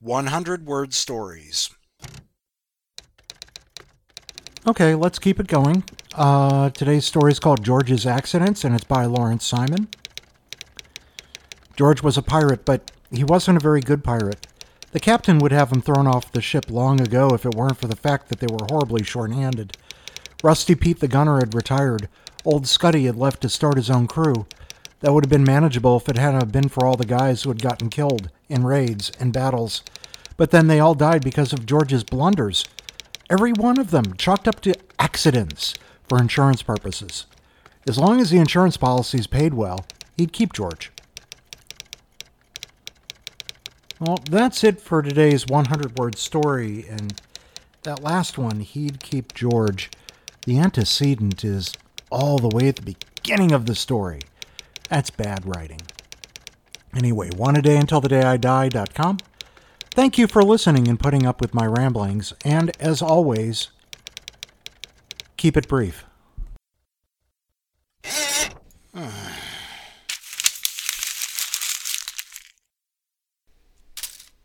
100-word stories. Okay, let's keep it going. Today's story is called George's Accidents, and it's by Lawrence Simon. George was a pirate, but he wasn't a very good pirate. The captain would have him thrown off the ship long ago if it weren't for the fact that they were horribly short-handed. Rusty Pete the gunner had retired. Old Scuddy had left to start his own crew. That would have been manageable if it hadn't been for all the guys who had gotten killed in raids and battles. But then they all died because of George's blunders. Every one of them chalked up to accidents for insurance purposes. As long as the insurance policies paid well, he'd keep George. Well, that's it for today's 100-word story, and that last one, he'd keep George. The antecedent is all the way at the beginning of the story. That's bad writing. Anyway, oneadayuntilthedayidie.com. Thank you for listening and putting up with my ramblings, and as always, keep it brief.